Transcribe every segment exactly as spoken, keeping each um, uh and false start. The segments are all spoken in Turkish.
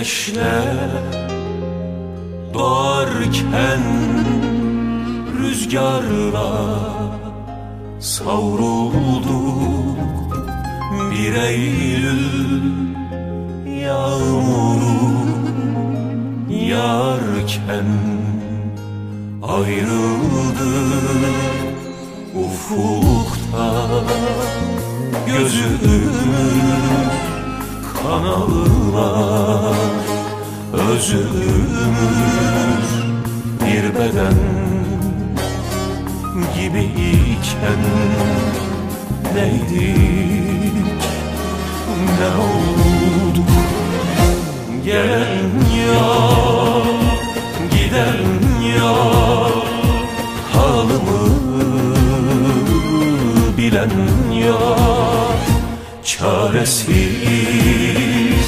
güneşler doğarken rüzgarla savrulduk. Bir Eylül yağmuru yağarken ayrıldık ufukta. Gözümüz kan ağlar, özümüz bir beden gibiyken neydik, ne olduk? Gelen yok, giden yok, halımı bilen yok. Çaresiz,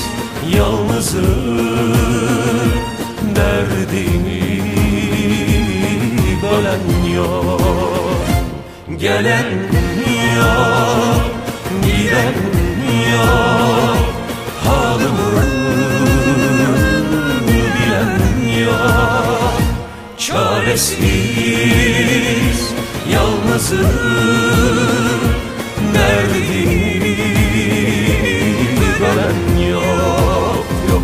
yalnızım, derdimi bölen yok. Gelen yok, giden yok, halımı bilen yok. Çaresiz, yalnızım, derdimi bölen yok, yok.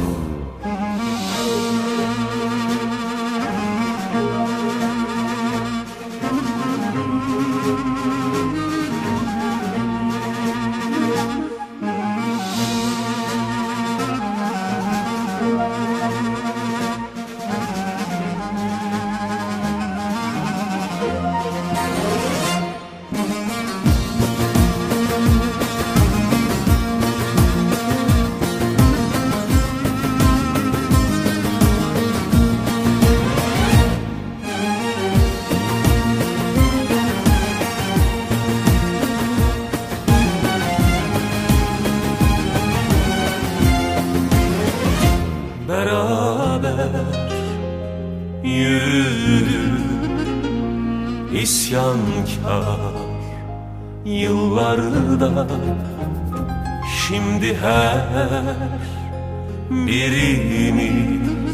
Beraber yürüdük isyankar yıllarda. Şimdi her birimiz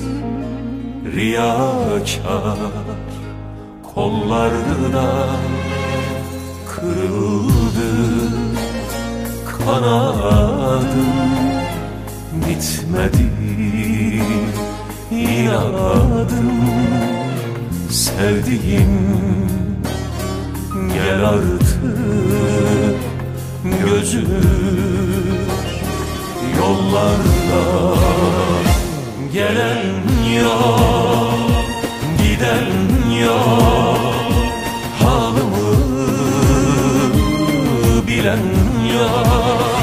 riyakar kollarda. Kırıldı kanadım, bitmedi inadım. Sevdiğim, gel artık gözüm yollarda. Gelen yok, giden yok, halımı bilen yok.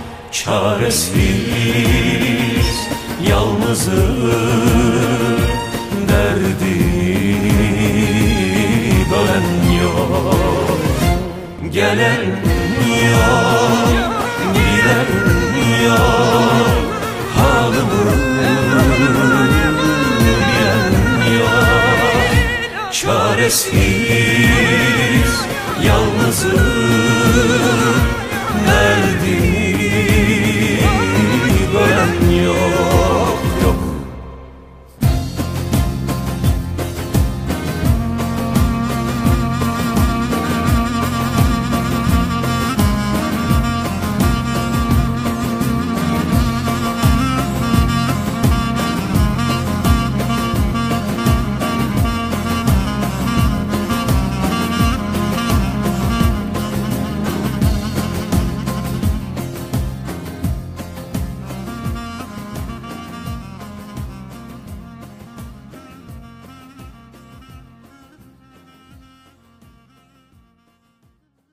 Çaresiz, yalnızım, derdimi bölen yok. Gelen yok, giden yok, halımı bilen yok. Çaresiz, yalnızım,